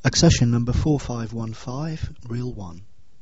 Accession number 4515, reel 1.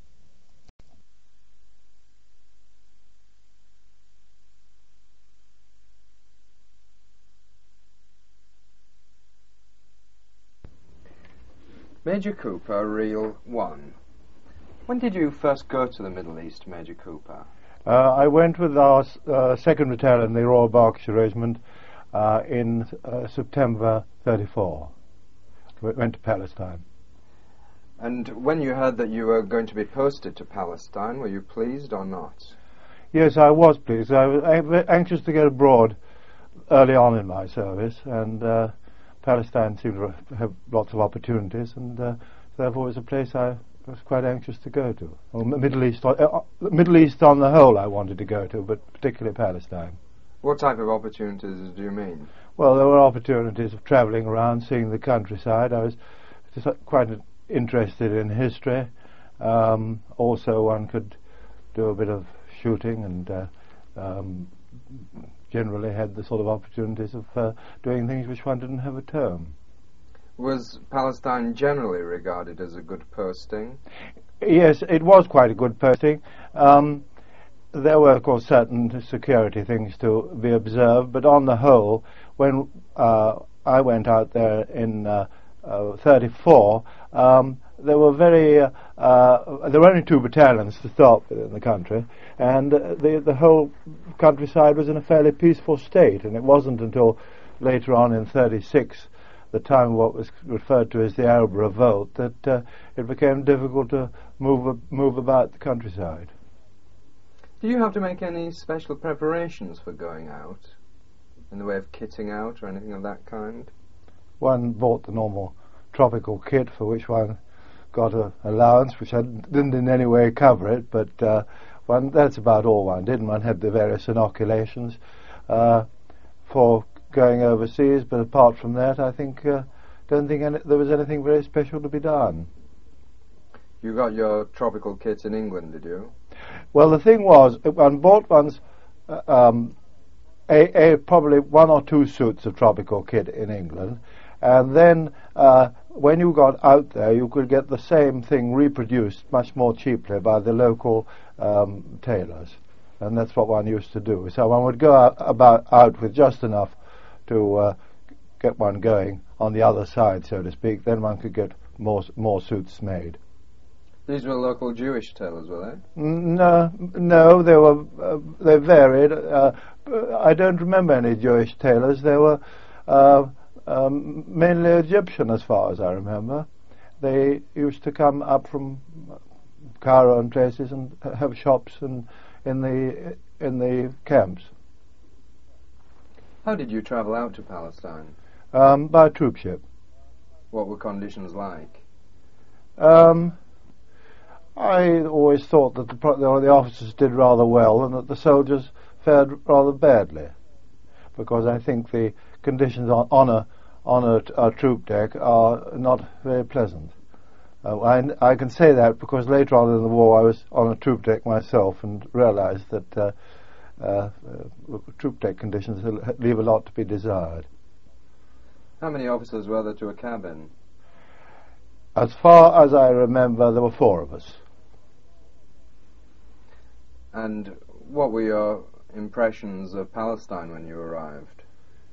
Major Cooper, reel 1. When did you first go to the Middle East, Major Cooper? I went with our 2nd Battalion, the Royal Berkshire Regiment, in September 34. We went to Palestine. And when you heard that you were going to be posted to Palestine, were you pleased or not? Yes, I was pleased. I was anxious to get abroad early on in my service, and Palestine seemed to have lots of opportunities, and therefore it was a place I was quite anxious to go to. Well, Middle East on the whole I wanted to go to, but particularly Palestine. What type of opportunities do you mean? Well, there were opportunities of travelling around, seeing the countryside. I was just quite interested in history. Also, one could do a bit of shooting, and generally had the sort of opportunities of doing things which one didn't have a term. Was Palestine generally regarded as a good posting? Yes, it was quite a good posting. There were, of course, certain security things to be observed, but on the whole, when I went out there in 34, there were there were only 2 battalions to start with in the country, and the whole countryside was in a fairly peaceful state, and it wasn't until later on in 36, the time of what was referred to as the Arab Revolt, that it became difficult to move about the countryside. Do you have to make any special preparations for going out, in the way of kitting out or anything of that kind? One bought the normal tropical kit for which one got an allowance, which I didn't in any way cover it, but that's about all one did, and one had the various inoculations for going overseas, but apart from that, I don't think there was anything very special to be done. You got your tropical kit in England, did you? Well, the thing was, one bought one's probably 1 or 2 suits of tropical kit in England, and then when you got out there, you could get the same thing reproduced much more cheaply by the local tailors, and that's what one used to do. So one would go out with just enough to get one going on the other side, so to speak. Then one could get more suits made. These were local Jewish tailors, were they? No, they varied. I don't remember any Jewish tailors. They were mainly Egyptian, as far as I remember. They used to come up from Cairo and places and have shops in the camps. How did you travel out to Palestine? By a troop ship. What were conditions like? I always thought that the officers did rather well and that the soldiers fared rather badly, because I think the conditions on a troop deck are not very pleasant. I can say that because later on in the war I was on a troop deck myself and realized that troop deck conditions leave a lot to be desired. How many officers were there to a cabin? As far as I remember, there were 4 of us. And what were your impressions of Palestine when you arrived?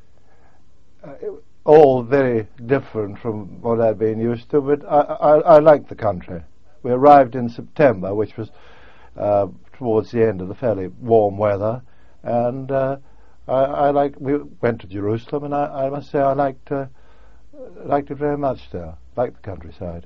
All very different from what I'd been used to, but I liked the country. We arrived in September, which was towards the end of the fairly warm weather, and we went to Jerusalem, and I must say I liked it very much there. Liked the countryside.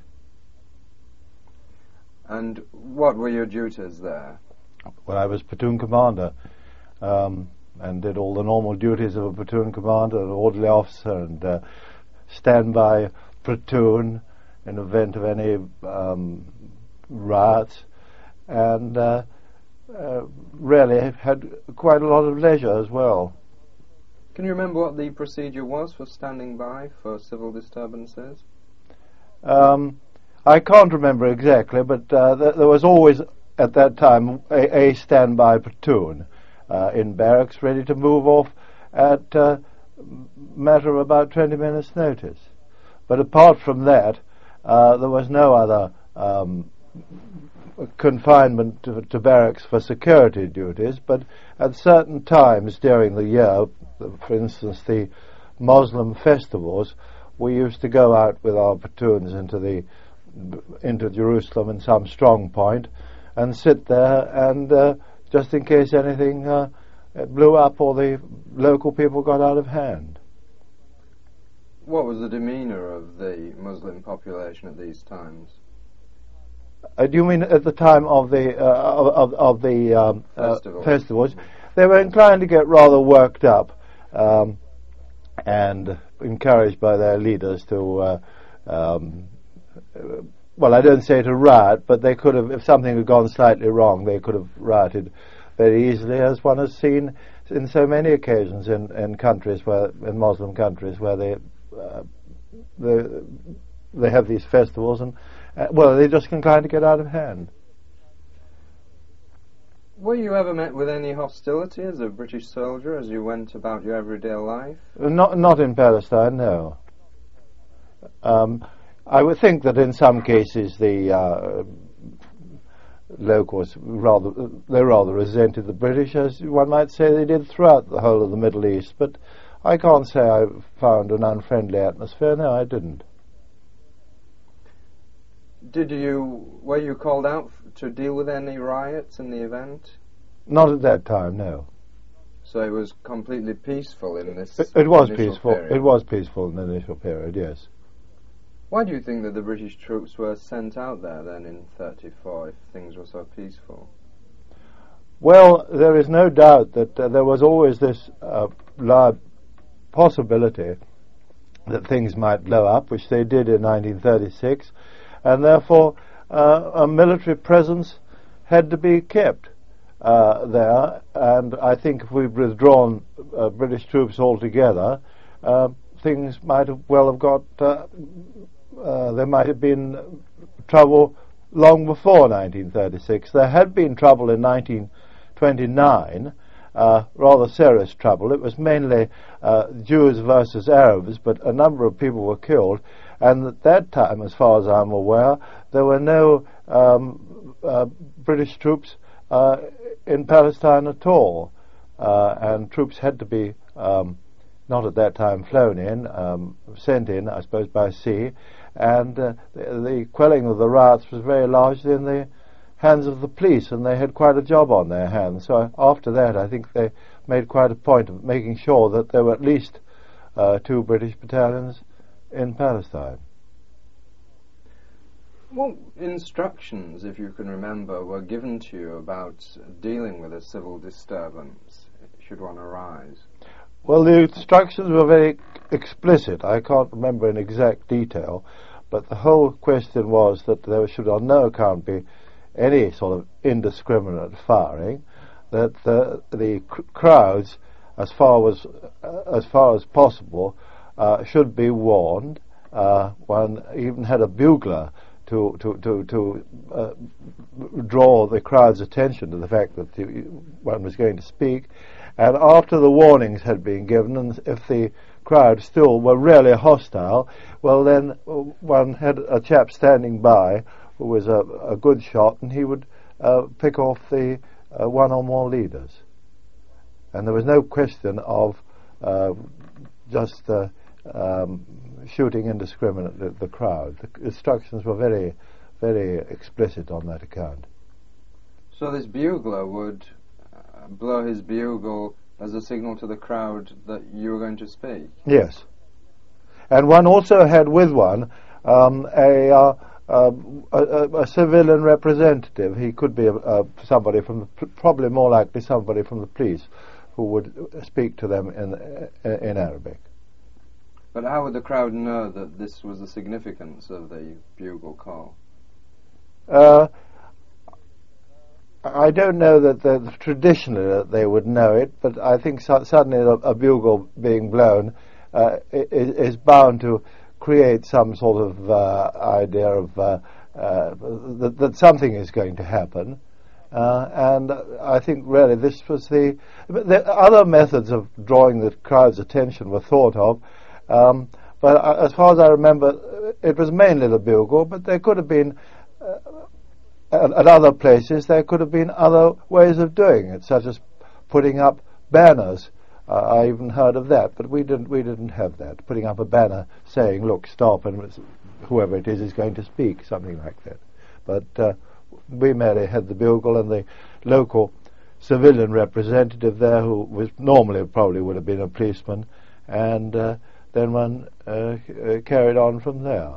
And what were your duties there? Well, I was platoon commander, and did all the normal duties of a platoon commander, an orderly officer, and standby platoon in event of any riots, and really had quite a lot of leisure as well. Can you remember what the procedure was for standing by for civil disturbances? I can't remember exactly, but there was always at that time a standby platoon in barracks ready to move off at a matter of about 20 minutes' notice. But apart from that, there was no other confinement to barracks for security duties, but at certain times during the year, for instance the Muslim festivals, we used to go out with our platoons into Jerusalem in some strong point and sit there and just in case anything blew up or the local people got out of hand. What was the demeanour of the Muslim population at these times? Do you mean at the time of the festivals? They were inclined to get rather worked up and encouraged by their leaders to, well, I don't say to riot, but they could have, if something had gone slightly wrong, they could have rioted very easily, as one has seen in so many occasions in countries in Muslim countries where they have these festivals and well, they just inclined to get out of hand. Were you ever met with any hostility as a British soldier as you went about your everyday life? Not in Palestine, no. I would think that in some cases the locals rather resented the British, as one might say they did throughout the whole of the Middle East. But I can't say I found an unfriendly atmosphere. No, I didn't. Were you called out to deal with any riots in the event? Not at that time, no. So it was completely peaceful in this. It was peaceful. Period. It was peaceful in the initial period, yes. Why do you think that the British troops were sent out there then in 1934 if things were so peaceful? Well, there is no doubt that there was always this large possibility that things might blow up, which they did in 1936, and therefore a military presence had to be kept there. And I think if we'd withdrawn British troops altogether, things might have got. There might have been trouble long before 1936. There had been trouble in 1929, rather serious trouble. It was mainly Jews versus Arabs, but a number of people were killed. And at that time, as far as I'm aware, there were no British troops in Palestine at all. And troops had to be, not at that time flown in, sent in, I suppose, by sea. And the quelling of the riots was very largely in the hands of the police, and they had quite a job on their hands. So after that, I think they made quite a point of making sure that there were at least 2 British battalions in Palestine. What instructions, if you can remember, were given to you about dealing with a civil disturbance, should one arise? Well, the instructions were very explicit. I can't remember in exact detail, but the whole question was that there should on no account be any sort of indiscriminate firing, that the crowds, as far as possible, should be warned. One even had a bugler to draw the crowd's attention to the fact that one was going to speak. And after the warnings had been given, and if the crowd still were really hostile, well then one had a chap standing by who was a good shot, and he would pick off the one or more leaders. And there was no question of just shooting indiscriminately at the crowd. The instructions were very, very explicit on that account. So this bugler would blow his bugle as a signal to the crowd that you were going to speak? Yes. And one also had with one a civilian representative. He could be somebody from probably more likely somebody from the police who would speak to them in Arabic. But how would the crowd know that this was the significance of the bugle call? I don't know that traditionally that they would know it, but I think suddenly a bugle being blown is bound to create some sort of idea of that something is going to happen. And I think really this was the other methods of drawing the crowd's attention were thought of, But as far as I remember, it was mainly the bugle, but there could have been, at other places, there could have been other ways of doing it, such as putting up banners. I even heard of that, but we didn't have that. Putting up a banner saying, "Look, stop," and whoever it is going to speak, something like that. But we merely had the bugle and the local civilian representative there, who was normally probably would have been a policeman, and then one carried on from there.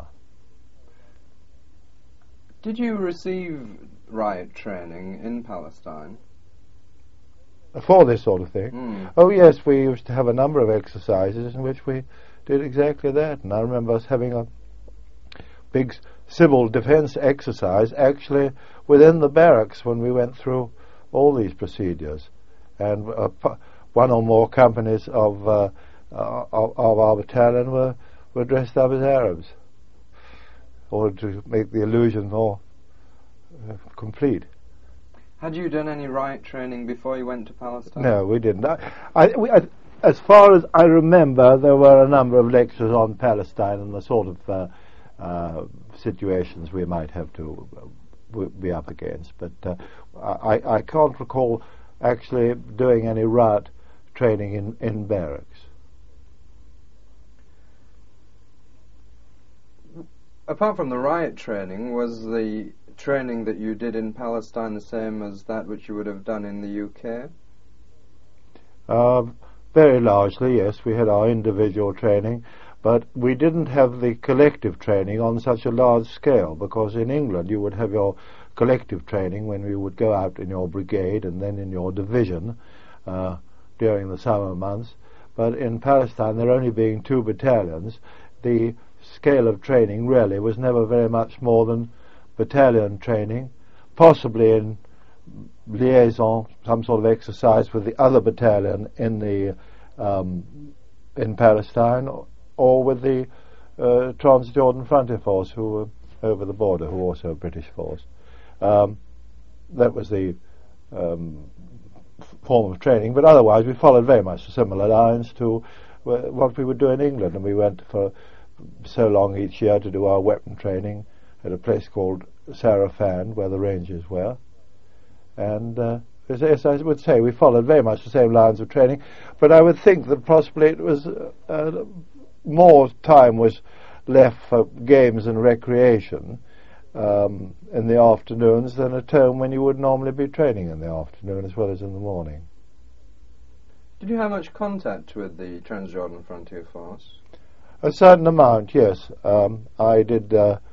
Did you receive riot training in Palestine? For this sort of thing? Mm. Oh yes, we used to have a number of exercises in which we did exactly that, and I remember us having a big civil defence exercise actually within the barracks when we went through all these procedures, and one or more companies of our battalion were dressed up as Arabs, or to make the illusion more complete. Had you done any riot training before you went to Palestine? No, we didn't. As far as I remember, there were a number of lectures on Palestine and the sort of situations we might have to be up against, but I can't recall actually doing any riot training in barracks. Apart from the riot training, was the training that you did in Palestine the same as that which you would have done in the UK? Very largely, yes. We had our individual training, but we didn't have the collective training on such a large scale, because in England you would have your collective training when you would go out in your brigade and then in your division during the summer months. But in Palestine, there only being 2 battalions, the scale of training really was never very much more than battalion training, possibly in liaison, some sort of exercise with the other battalion in the in Palestine, or with the Transjordan Frontier Force, who were over the border, who were also a British force. That was the form of training, but otherwise we followed very much similar lines to what we would do in England, and we went for so long each year to do our weapon training at a place called Sarafan, where the Rangers were. And as I would say, we followed very much the same lines of training, but I would think that possibly it was more time was left for games and recreation in the afternoons than at home, when you would normally be training in the afternoon as well as in the morning. Did you have much contact with the Transjordan Frontier Force? A certain amount, yes. I did.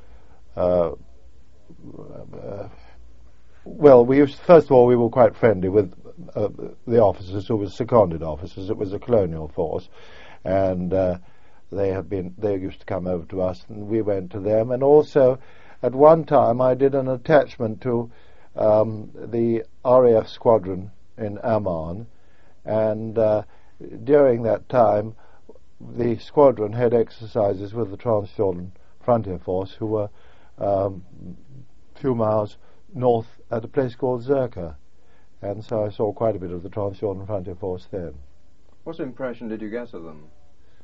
Well, first of all, we were quite friendly with the officers who were seconded officers. It was a colonial force, and they used to come over to us, and we went to them. And also, at one time, I did an attachment to the RAF squadron in Amman, and during that time, the squadron had exercises with the Transjordan Frontier Force, who were a few miles north at a place called Zirka, and so I saw quite a bit of the Transjordan Frontier Force then. What impression did you get of them?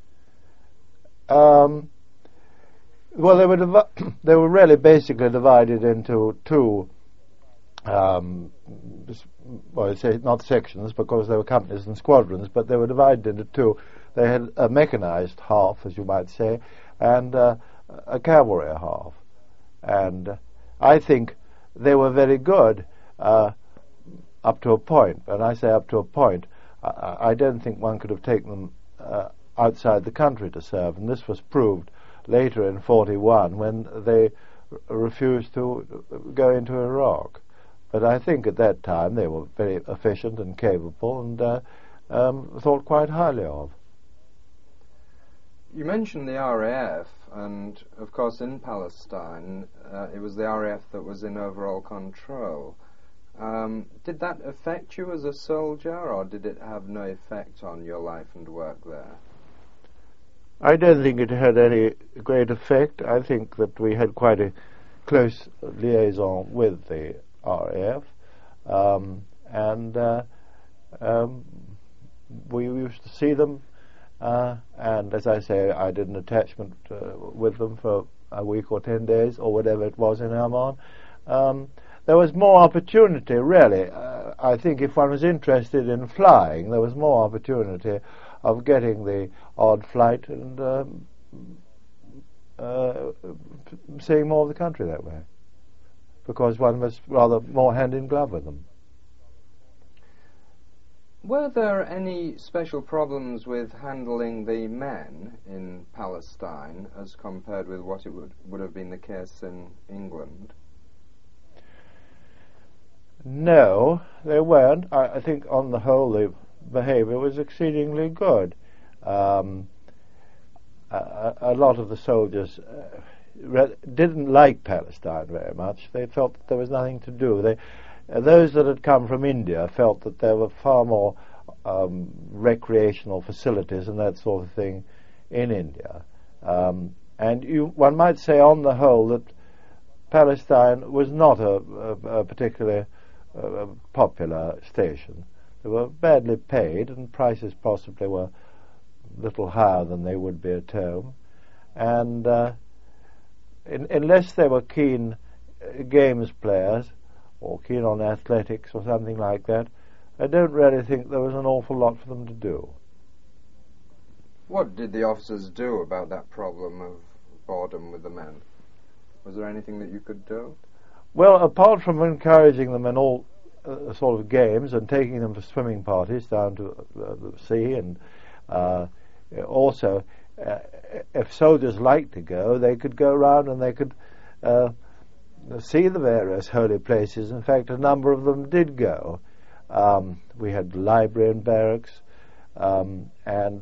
Well, they were really basically divided into 2. Well, I'd say not sections, because they were companies and squadrons, but they were divided into 2. They had a mechanized half, as you might say, and a cavalry half. And I think they were very good up to a point. And I say up to a point. I don't think one could have taken them outside the country to serve, and this was proved later in 41 when they refused to go into Iraq. But I think at that time they were very efficient and capable, and thought quite highly of. You mentioned the RAF, and of course in Palestine it was the RAF that was in overall control. Did that affect you as a soldier, or did it have no effect on your life and work there? I don't think it had any great effect. I think that we had quite a close liaison with the RAF, and we used to see them and as I say, I did an attachment with them for a week or 10 days or whatever it was in Amman. There was more opportunity, really. I think if one was interested in flying, there was more opportunity of getting the odd flight and seeing more of the country that way, because one was rather more hand in glove with them. Were there any special problems with handling the men in Palestine as compared with what it would have been the case in England? No, there weren't. I think on the whole the behaviour was exceedingly good. A lot of the soldiers didn't like Palestine very much. They felt that there was nothing to do. Those that had come from India felt that there were far more recreational facilities and that sort of thing in India. And one might say on the whole that Palestine was not a particularly popular station. They were badly paid, and prices possibly were a little higher than they would be at home. And unless they were keen games players or keen on athletics or something like that, I don't really think there was an awful lot for them to do. What did the officers do about that problem of boredom with the men? Was there anything that you could do? Well, apart from encouraging them in all sort of games and taking them for swimming parties down to the sea, and also, if soldiers liked to go, they could go around and they could see the various holy places. In fact, a number of them did go. We had the library in barracks, and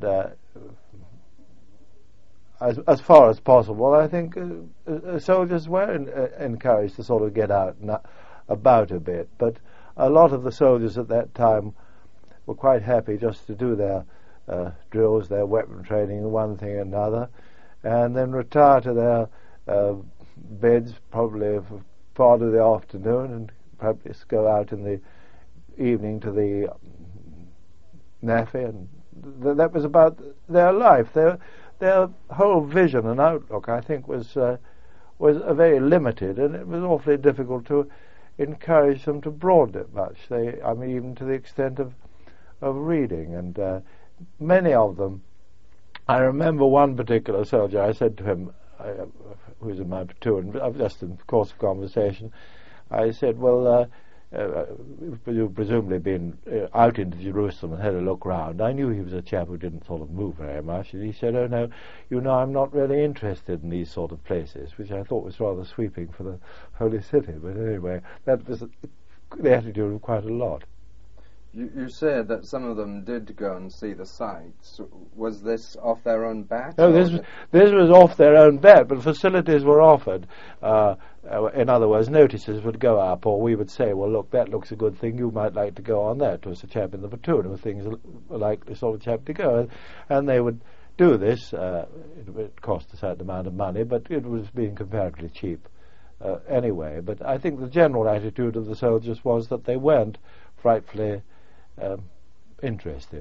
as far as possible, I think soldiers were encouraged to sort of get out and about a bit. But a lot of the soldiers at that time were quite happy just to do their drills, their weapon training, one thing or another, and then retire to their beds probably for part of the afternoon, and probably go out in the evening to the NAFI, and that was about their life. Their whole vision and outlook, I think, was very limited, and it was awfully difficult to encourage them to broaden it much. Even to the extent of reading, and many of them. I remember one particular soldier. I said to him, who was in my platoon, just in the course of conversation, I said, "Well, you've presumably been out into Jerusalem and had a look round." I knew he was a chap who didn't sort of move very much, and he said, "Oh no, I'm not really interested in these sort of places," which I thought was rather sweeping for the Holy City. But anyway, that was the attitude of quite a lot. You said that some of them did go and see the sights. Was this off their own bat? No, this was off their own bat, but facilities were offered. In other words, notices would go up, or we would say, "Well, look, that looks a good thing. You might like to go on that." It was a chap in the platoon who things like the sort of chap to go, and they would do this. It cost a certain amount of money, but it was being comparatively cheap anyway. But I think the general attitude of the soldiers was that they weren't frightfully interested.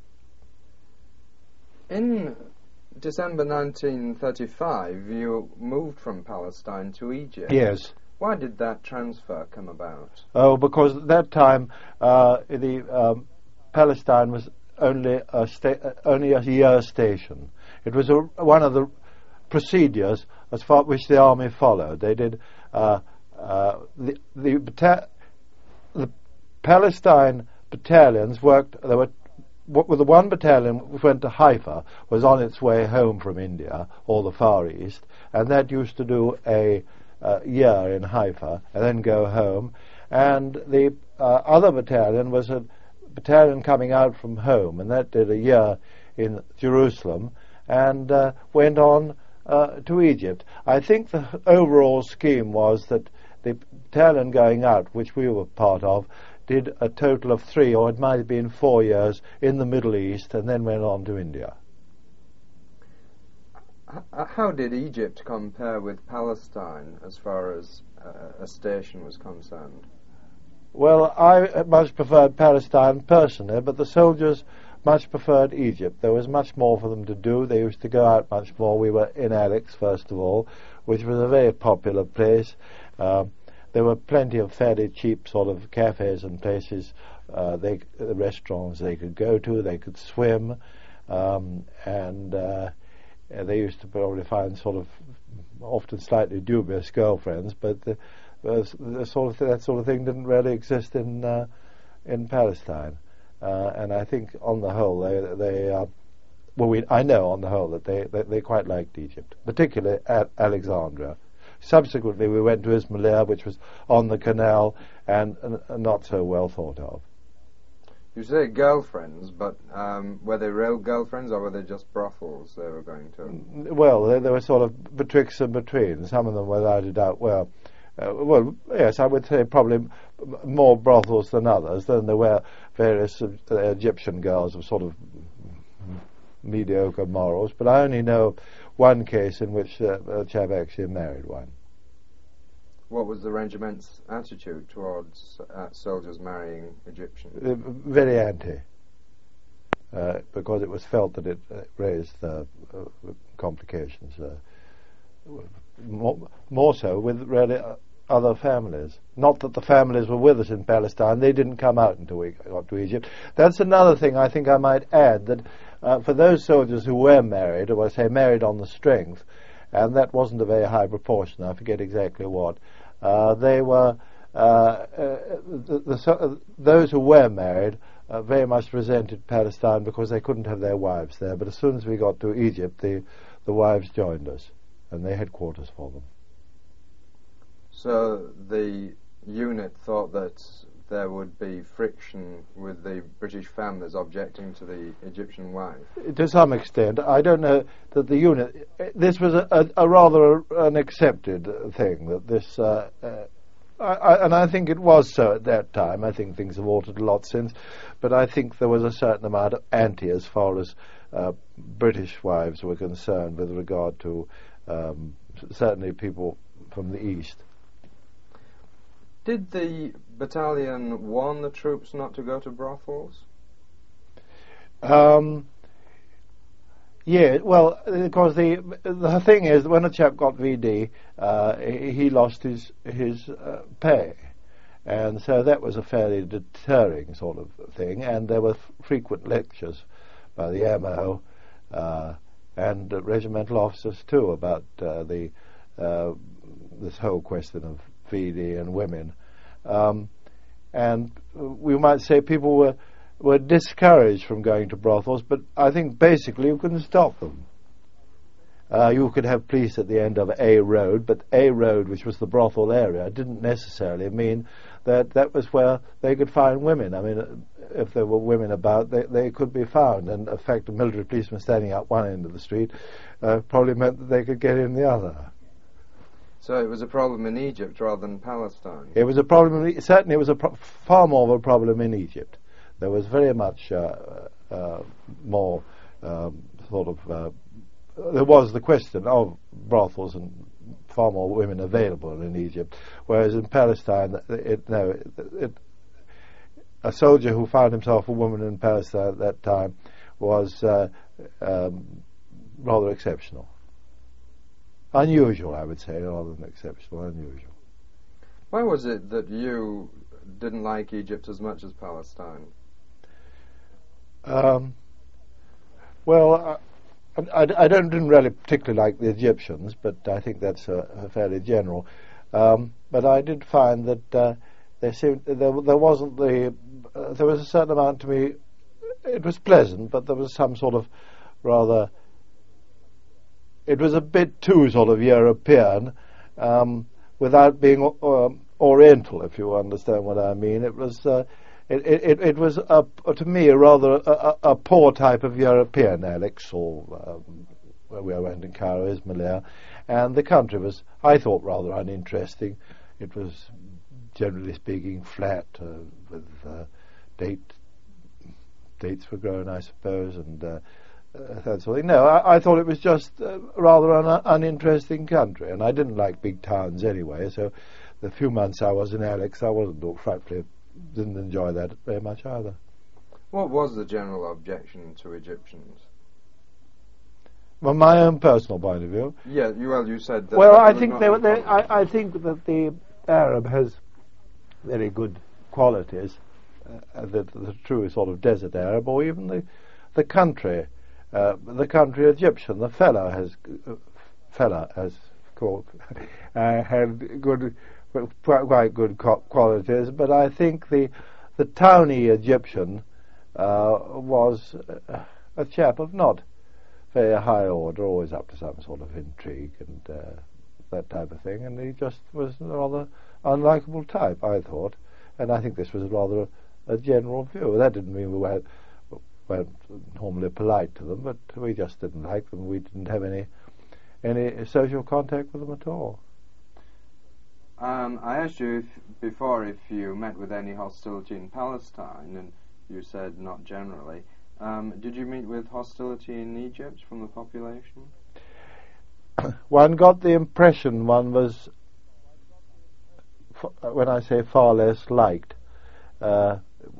In December 1935, you moved from Palestine to Egypt. Yes. Why did that transfer come about? Oh, because at that time Palestine was only a year station. It was one of the procedures as far which the army followed. They did the Palestine battalions worked. There were the one battalion which went to Haifa was on its way home from India or the Far East, and that used to do a year in Haifa and then go home. And the other battalion was a battalion coming out from home, and that did a year in Jerusalem and went on to Egypt. I think the overall scheme was that the battalion going out, which we were part of, did a total of 3, or it might have been 4 years in the Middle East, and then went on to India. How did Egypt compare with Palestine as far as a station was concerned? Well, I much preferred Palestine personally, but the soldiers much preferred Egypt. There was much more for them to do. They used to go out much more. We were in Alex, first of all, which was a very popular place. There were plenty of fairly cheap sort of cafes and places, restaurants they could go to. They could swim, and they used to probably find sort of often slightly dubious girlfriends, but that sort of thing didn't really exist in Palestine. And I think on the whole, I know on the whole that they quite liked Egypt, particularly at Alexandria. Subsequently, we went to Ismailia, which was on the canal and not so well thought of. You say girlfriends, but were they real girlfriends or were they just brothels they were going to? Well, they were sort of betwixt and between. Some of them, without a doubt, were. Yes, I would say probably more brothels than others. Then there were various Egyptian girls of sort of mediocre morals, but I only know one case in which a chap actually married one. What was the regiment's attitude towards soldiers marrying Egyptians? Very anti, because it was felt that it raised complications. More so with really other families. Not that the families were with us in Palestine. They didn't come out until we got to Egypt. That's another thing I think I might add, that for those soldiers who were married, or I say married on the strength, and that wasn't a very high proportion, I forget exactly what, they were, those who were married very much resented Palestine because they couldn't have their wives there. But as soon as we got to Egypt, the wives joined us, and they had quarters for them. So the unit thought that there would be friction with the British families objecting to the Egyptian wife? To some extent. I don't know that the unit... This was a rather an accepted thing, that this... and I think it was so at that time. I think things have altered a lot since, but I think there was a certain amount of anti as far as British wives were concerned with regard to certainly people from the East. Did the battalion warn the troops not to go to brothels? Yeah, well, because the thing is, when a chap got VD, he lost his pay, and so that was a fairly deterring sort of thing. And there were frequent lectures by the MO and regimental officers too about this whole question of VD and women, and we might say people were discouraged from going to brothels, but I think basically you couldn't stop them. You could have police at the end of a road, but a road, which was the brothel area, didn't necessarily mean that was where they could find women. I mean, if there were women about, they could be found, and in fact a military policeman standing at one end of the street probably meant that they could get in the other. So it was a problem in Egypt rather than Palestine? It was a problem, certainly it was far more of a problem in Egypt. There was very much more there was the question of brothels and far more women available in Egypt, whereas in Palestine, a soldier who found himself a woman in Palestine at that time was rather exceptional. Unusual, I would say, rather than exceptional, unusual. Why was it that you didn't like Egypt as much as Palestine? Well, I didn't really particularly like the Egyptians, but I think that's fairly general. But I did find that there wasn't there was a certain amount to me. It was pleasant, but there was some sort of rather. It was a bit too sort of European, without being Oriental, if you understand what I mean. It was. It was to me a rather a poor type of European, Alex, or where we went in Cairo, Ismailia, and the country was, I thought, rather uninteresting. It was, generally speaking, flat, with dates were grown, I suppose, and that sort of thing. No, I thought it was just rather an uninteresting country, and I didn't like big towns anyway. So the few months I was in Alex, I wasn't frightfully. Didn't enjoy that very much either. What was the general objection to Egyptians? From my own personal point of view. Yeah, you said that. Well, I think I think that the Arab has very good qualities. The true sort of desert Arab, or even the country Egyptian, the fella as called, had quite good qualities. But I think the towny Egyptian was a chap of not very high order, always up to some sort of intrigue and that type of thing, and he just was a rather unlikable type, I thought, and I think this was rather a general view. That didn't mean we weren't normally polite to them, but we just didn't like them. We didn't have any social contact with them at all. I asked you before if you met with any hostility in Palestine, and you said not generally. Did you meet with hostility in Egypt from the population? One got the impression one was, when I say far less liked, that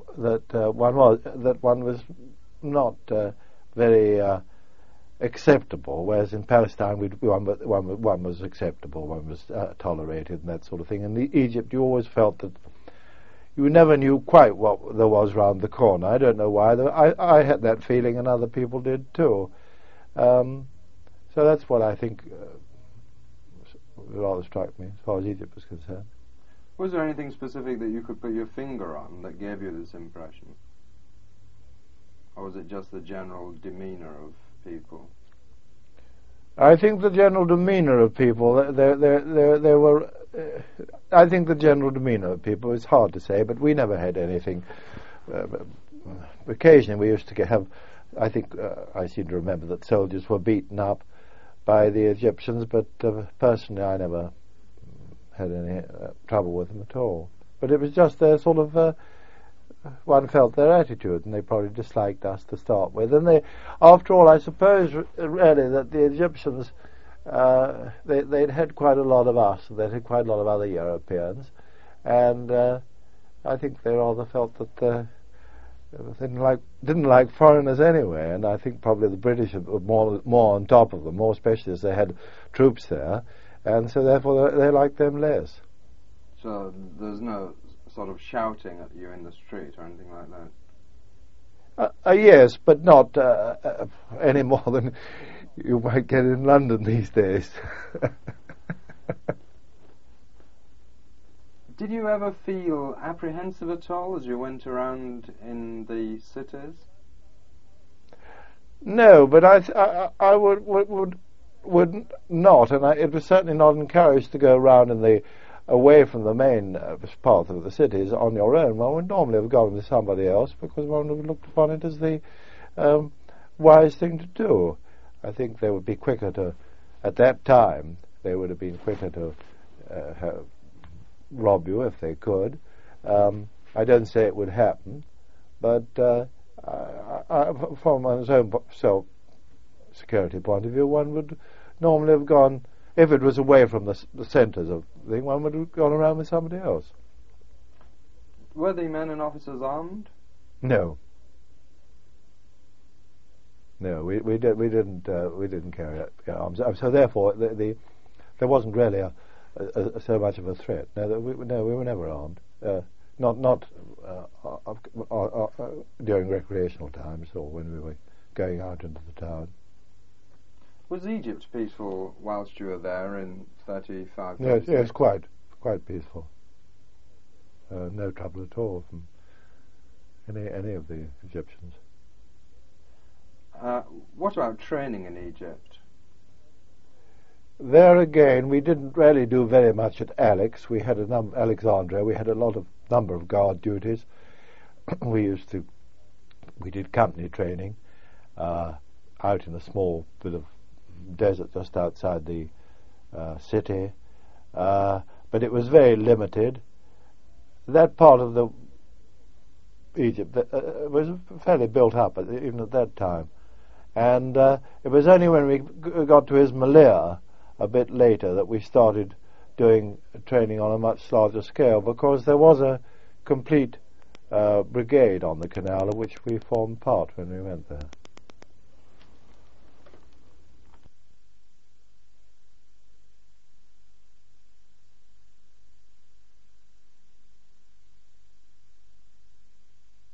one was not very acceptable, whereas in Palestine one was acceptable, one was tolerated and that sort of thing. In Egypt you always felt that you never knew quite what there was round the corner. I don't know why. I had that feeling, and other people did too. So that's what I think rather struck me as far as Egypt was concerned. Was there anything specific that you could put your finger on that gave you this impression? Or was it just the general demeanour of people? I think the general demeanour of people, there were... I think the general demeanour of people is hard to say, but we never had anything. Occasionally we used to have, I think, I seem to remember that soldiers were beaten up by the Egyptians, but personally I never had any trouble with them at all. But it was just their sort of, one felt their attitude, and they probably disliked us to start with. And they, after all, I suppose really that the Egyptians, they'd had quite a lot of us, they'd had quite a lot of other Europeans, and I think they rather felt that they didn't like foreigners anyway, and I think probably the British were more on top of them, more especially as they had troops there, and so therefore they liked them less. So there's no sort of shouting at you in the street or anything like that? Yes, but not any more than you might get in London these days. Did you ever feel apprehensive at all as you went around in the cities? No, but I would not, and it was certainly not encouraged to go around away from the main path of the cities on your own. One would normally have gone with somebody else, because one would have looked upon it as the wise thing to do. I think they would be quicker to, at that time, they would have been quicker to rob you if they could. I don't say it would happen, but from one's own self-security point of view, one would normally have gone, if it was away from the centres of the thing, one would have gone around with somebody else. Were the men and officers armed? No. No, we didn't carry arms. So therefore, there wasn't really so much of a threat. No, we were never armed. Not during recreational times or when we were going out into the town. Was Egypt peaceful whilst you were there in 35? Yes, quite peaceful. No trouble at all from any of the Egyptians. What about training in Egypt? There again, we didn't really do very much at Alexandria. We had a number of guard duties. We did company training out in a small bit of desert just outside the city, but it was very limited. That part of the Egypt was fairly built up even at that time, and it was only when we got to Ismailia a bit later that we started doing training on a much larger scale, because there was a complete brigade on the canal, of which we formed part when we went there.